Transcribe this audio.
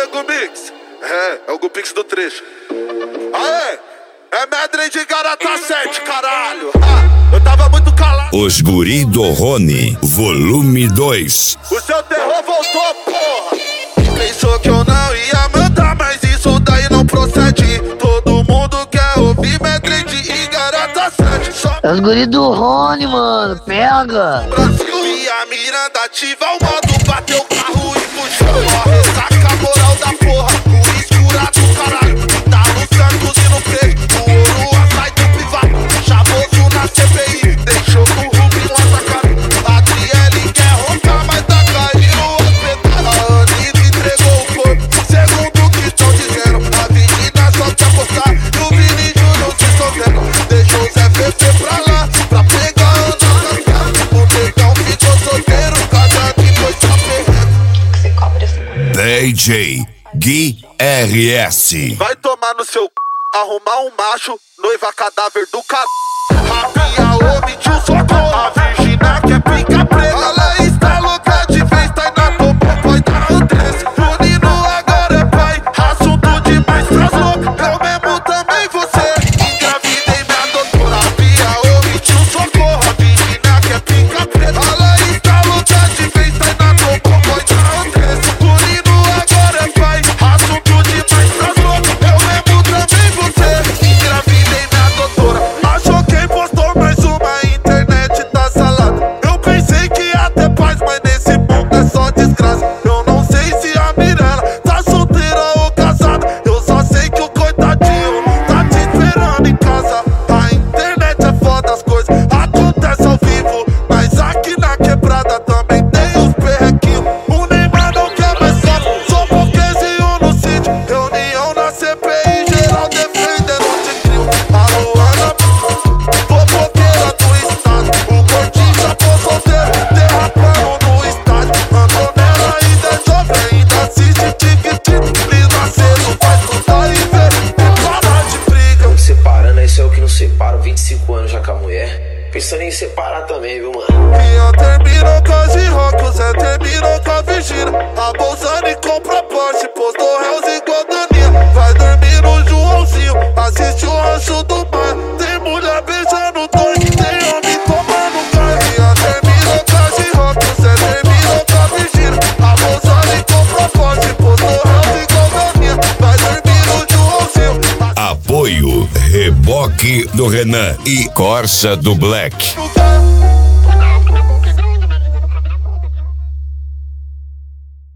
Gumix. É o Gupix do trecho. Aê! É Medley de Garota 7, caralho. Eu tava muito calado. Os Guri do Rony, volume 2. O seu terror voltou, porra. Pensou que eu não ia mandar, mas isso daí não procede. Todo mundo quer ouvir Medley de Garota 7. Só É os Guri do Rony, mano, pega. Brasil e a Miranda ativa o modo, bateu o carro e puxou. Ó, ressaca a moral da porra, o escura do caralho. Tá no Santos e no Preto, o ouro sai do privado. Chavoso na CPI, deixou com o Rubinho atacado. A Adriele quer roncar, mas tá caindo o hospital. A Anitta entregou o corpo, segundo o que estão dizendo. A Virgínia só quer postar e o Vini Júnior se escondendo. Deixou o Zé Fefe pra lá, pra pegar a Ana Cascada. O negão ficou solteiro, casado e foi pra perder. DJ Gui RS. Vai tomar no seu c... arrumar um macho, noiva cadáver do c... Rapinha, omitiu socorro. A Virgínia quer pica preta. Ela está louca de vez, tá na topo, foi dar Andressa. O Nino agora é pai, assunto demais pras loucas. Eu mesmo também você, engravidei minha doutora. Rapinha, omitiu socorro. A Virgínia quer pica preta. Ela está louca de vez, tá na topo, foi dar Andressa. O Nino agora é pai, assunto demais pras loucas. Eu mesmo também você, engravidei minha doutora. Achou quem postou mais uma, internet tá salada. Eu pensei que ia ter paz, mas nesse mundo é só desgraça. Eu não sei se a Mirella tá solteira ou casada. Eu só sei que o coitadinho tá te esperando em casa. A internet é foda, as coisas acontecem ao vivo. Mas aqui na quebrada também tem os perrequinhos. O Neymar não quer mais sócio, sou pouquezinho no sítio. Reunião na CPI, geral defendendo o tigrinho. A Luana, fofoqueira do estado. O gordinho já foi solteiro, derrapando no estádio. Antonella ainda é jovem, ainda assiste tic-tic. Liz Macedo vai estudar e ver, e parar de briga. Separando, esse é o que não separa. 25 anos já com a mulher. Pensando em separar também, viu, mano? Ian terminou com a G-Rock, o Zé terminou com a Virgínia. A Bolsani compra Porsche, postou réus igual Daninha. Vai dormir no Joãozinho, assiste o Rancho do Mar. Tem mulher beijando dois, tem homem tomando carne. Ian terminou com a G-Rock, o Zé terminou com a Virgínia. A Bolsani compra Porsche, postou réus igual Daninha. Vai dormir no Joãozinho. Apoio Reboque do Renan e Corsa do Black.